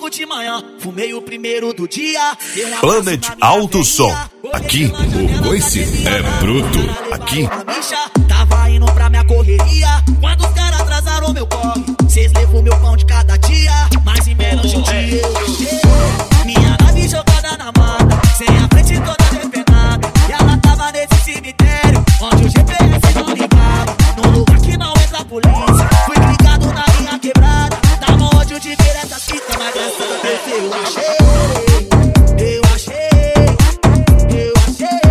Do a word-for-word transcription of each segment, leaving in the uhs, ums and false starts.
logo de manhã, fumei o primeiro do dia. Planet Alto Som. Aqui o coice é bruto. Aqui tava indo pra minha correria, quando os caras atrasaram meu corre. Cês levou meu pão de cada dia, mas em menos de um dia eu cheguei. Minha nave jogada na mata, sem a frente toda depenada. E ela tava nesse cemitério, onde o G P S não ligava. Num lugar que não entra a polícia, fui ligado na minha quebrada. Dava ódio de ver essas fitas, mas graças a Deus eu achei. Eu achei, eu achei.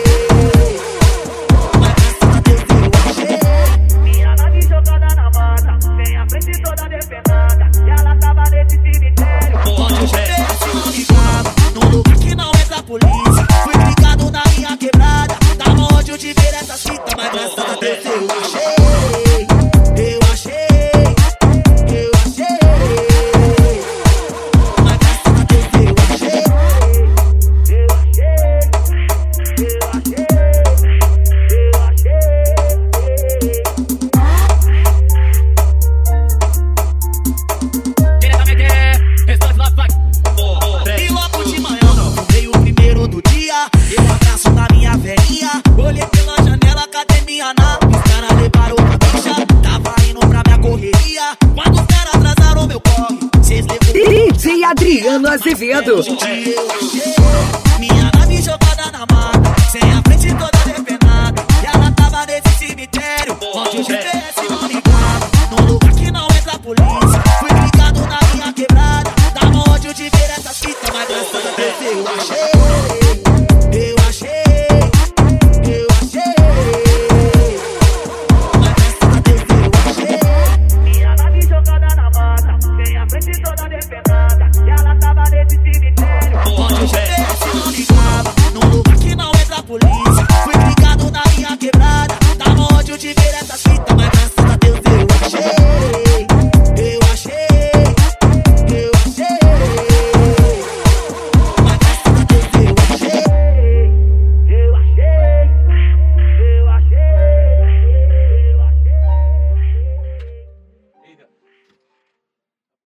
Mas graças a Deus eu achei. Minha nave jogada na mata, sem a frente toda depenada. E ela tava nesse cemitério, onde o G P S não ligava. Num lugar que não entra a polícia, fui ligado na minha quebrada. Dava ódio de ver essas fitas, mas graças a Deus eu achei. Eu achei, eu achei. Mas graças a Deus eu achei. Eu achei, eu achei, eu achei. Diretamente, restante lá vai. E logo de manhã, fumei o primeiro do dia. Eu abraço na minha velhinha, olhei pela janela, cadê minha nave? Os caras levaram a bicha, tava indo pra minha correria, quando os caras atrasaram meu corre. Cês levou D J Adriano Azevedo. minha nave jogada na mata, sem a frente toda depenada. E ela tava nesse cemitério, onde o G P S não ligava. Num lugar que não entra a polícia, fui ligado na minha quebrada. Dava ódio de ver essas fitas, mas graças a Deus eu achei. Eu achei, eu achei. Mas graças a Deus eu achei. Minha nave jogada na mata, sem a frente toda depenada.